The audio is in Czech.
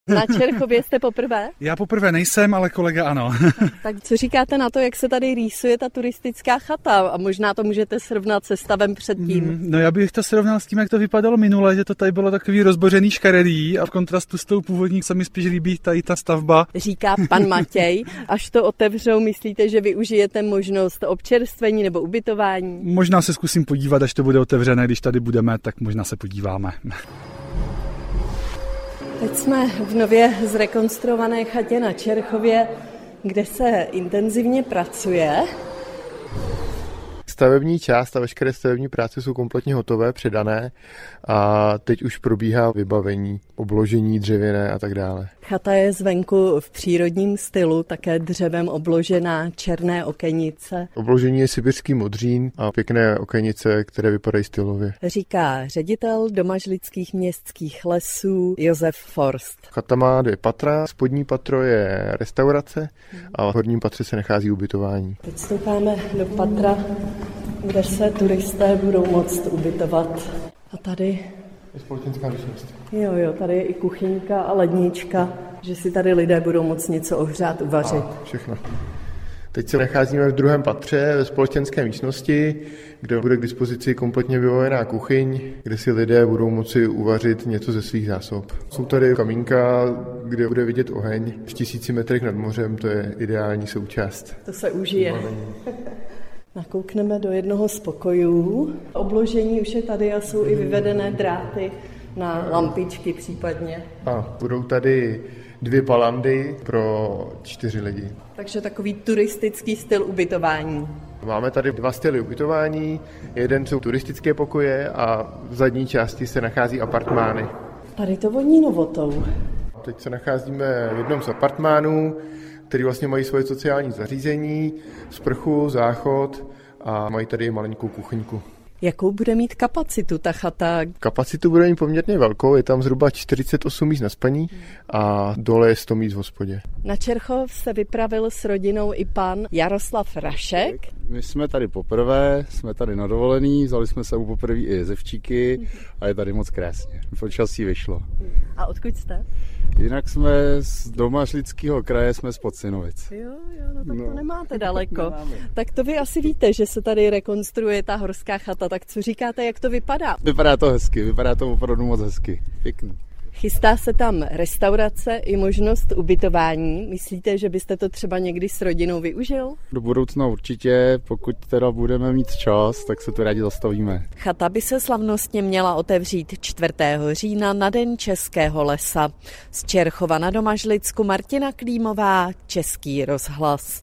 Na Čerchově jste poprvé? Já poprvé nejsem, ale kolega ano. Tak co říkáte na to, jak se tady rýsuje ta turistická chata? A možná to můžete srovnat se stavem předtím. No já bych to srovnal s tím, jak to vypadalo minule, že to tady bylo takový rozbořený škaredý a v kontrastu s tou původní se mi spíš líbí tady ta stavba. Říká pan Matěj. Až to otevřou, myslíte, že využijete možnost občerstvení nebo ubytování? Možná se zkusím podívat, až to bude otevřené, když tady budeme, tak možná se podíváme. Teď jsme v nově zrekonstruované chatě na Čerchově, kde se intenzivně pracuje. Stavební část a veškeré stavební práce jsou kompletně hotové, předané a teď už probíhá vybavení, obložení dřevěné a tak dále. Chata je zvenku v přírodním stylu, také dřevem obložená, černé okenice. Obložení je sibirský modřín a pěkné okenice, které vypadají stylově. Říká ředitel Domažlických městských lesů Josef Forst. Chata má 2 patra, spodní patro je restaurace a v horním patře se nachází ubytování. Teď stoupáme do patra, kde se turisté budou moct ubytovat. A tady je společenská místnost. Jo, tady je i kuchyňka a lednička, že si tady lidé budou moct něco ohřát, uvařit. Všechno. Teď se nacházíme v 2. patře ve společenské místnosti, kde bude k dispozici kompletně vybavená kuchyň, kde si lidé budou moci uvařit něco ze svých zásob. Jsou tady kamínka, kde bude vidět oheň v 1000 metrech nad mořem, to je ideální součást. To se užije. Nakoukneme do jednoho z pokojů. Obložení už je tady a jsou i vyvedené dráty na lampičky případně. A budou tady 2 palandy pro 4 lidi. Takže takový turistický styl ubytování. Máme tady 2 styly ubytování. Jeden jsou turistické pokoje a v zadní části se nachází apartmány. Tady to voní novotou. Teď se nacházíme v jednom z apartmánů, který vlastně mají svoje sociální zařízení, sprchu, záchod a mají tady malinkou kuchyňku. Jakou bude mít kapacitu ta chata? Kapacitu bude mít poměrně velkou, je tam zhruba 48 míst na spaní a dole je 100 míst v hospodě. Na Čerchov se vypravil s rodinou i pan Jaroslav Rašek. My jsme tady poprvé, jsme tady na dovolený, vzali jsme se poprvé i jezevčíky a je tady moc krásně. Počasí vyšlo. A odkud jste? Jinak jsme z Domažlického kraje, jsme z Pocinovic. Jo, tak to nemáte daleko. Nemáme. Tak to vy asi víte, že se tady rekonstruuje ta horská chata, tak co říkáte, jak to vypadá? Vypadá to hezky, vypadá to opravdu moc hezky, pěkný. Chystá se tam restaurace i možnost ubytování. Myslíte, že byste to třeba někdy s rodinou využil? Do budoucna určitě, pokud teda budeme mít čas, tak se to rádi zastavíme. Chata by se slavnostně měla otevřít 4. října na Den Českého lesa. Z Čerchova na Domažlicku Martina Klímová, Český rozhlas.